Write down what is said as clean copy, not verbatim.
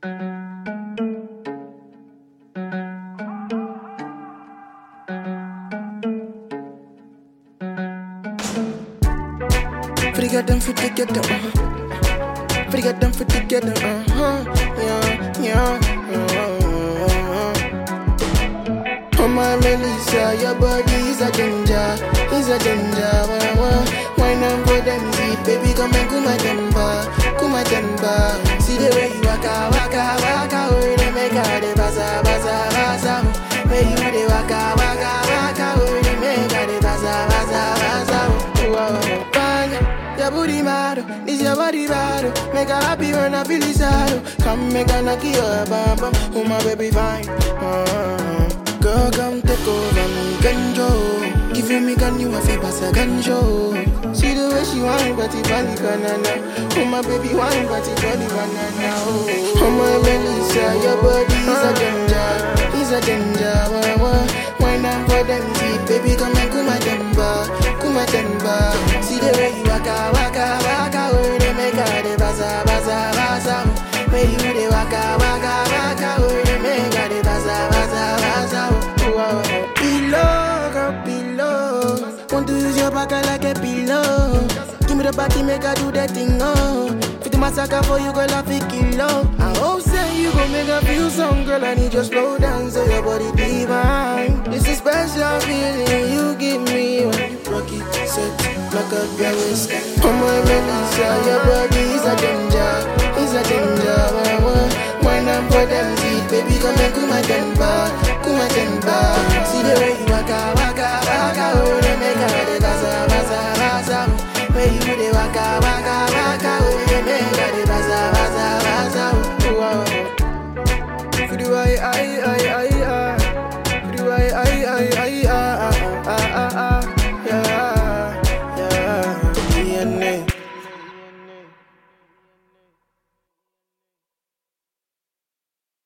Forget them for together, forget them for together, yeah, yeah. Oh my Melissa, your body is a danger, is a danger. Why not for them see, baby, come and kuma temba. See the way you waka, waka, waka, oh, they make her the baza, baza, baza. Way you the waka, waka, waka, oh, they make her the baza, baza, baza. Your booty mad, this your body bad. Make her happy when I feel sad. Come make her knock your bam bam. Oh my baby fine. Girl come take over me ganjo. Give me gun you a feel pass a ganjo. See the way she whine but it funny banana. Oh my baby whine but it funny banana. Oh my Melissa, your body is a danger, is a danger. Why not for them see, baby come and kuma temba. See the way you waka, waka, waka, oh, they make her the baza, baza, baza. Way you the waka, waka, waka, oh, they make her the baza, baza, baza. Pillow, girl, pillow. Want to use your back like a pillow. Give me the body, make her do that thing, oh. Fit the massacre for you, girl, I feel kilo. I hope say you gon' make her feel some, girl, I need you slow down so your body divine. It's a special feeling you give me when you rock it, set like a Paris. Oh my Melissa, your body is a danger, is a danger. Why not for them teeth, baby, come and kuma temba. See the way you